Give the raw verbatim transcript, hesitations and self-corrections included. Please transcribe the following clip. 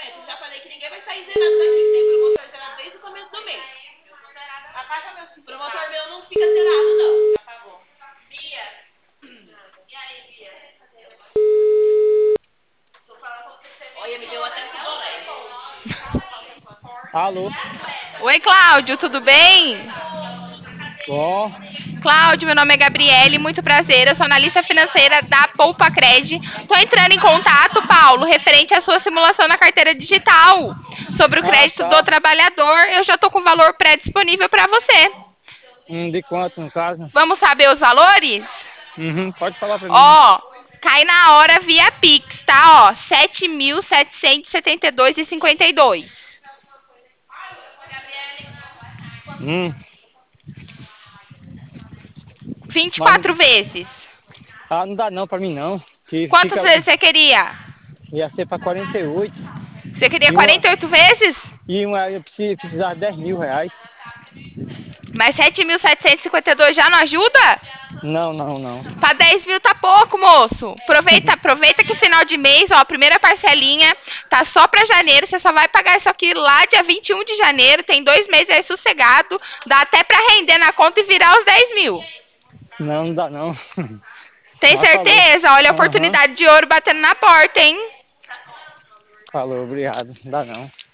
apartamento. Eu já falei que ninguém vai sair zerado daqui, que tem promotor zerado desde o começo do mês. Apaga meu seguro. Promotor meu não fica zerado, não. Já pagou. Bia. E aí, Bia? Tô falando com você. Olha, me deu até subolé. Alô? Oi, Cláudio, tudo bem? Ó, Cláudio, meu nome é Gabriele, muito prazer. Eu sou analista financeira da Poupa Cred. Estou entrando em contato, Paulo, referente à sua simulação na carteira digital sobre o ah, crédito do tá. trabalhador. Eu já estou com o valor pré-disponível para você. Hum, de quanto, no caso? Vamos saber os valores? Uhum, pode falar pra mim. Ó, cai na hora via Pix, tá? Ó, sete mil setecentos e setenta e dois e cinquenta e dois. Hum, vinte e mas quatro não, vezes. ah, não dá não pra mim não. Que Quantas fica, vezes você queria? ia ser pra quarenta e oito. Você queria E uma, quarenta e oito vezes? e uma, eu preciso, precisar de dez mil reais. Mas sete mil setecentos e cinquenta e dois já não ajuda? Não, não, não. Para dez mil tá pouco, moço. Aproveita, aproveita que final de mês, ó, a primeira parcelinha tá só para janeiro. Você só vai pagar isso aqui lá dia vinte e um de janeiro. Tem dois meses aí sossegado. Dá até para render na conta e virar os dez mil. Não, não dá não. Tem Mas falou. certeza? Olha a Aham, oportunidade de ouro batendo na porta, hein? falou, obrigado. Não dá não.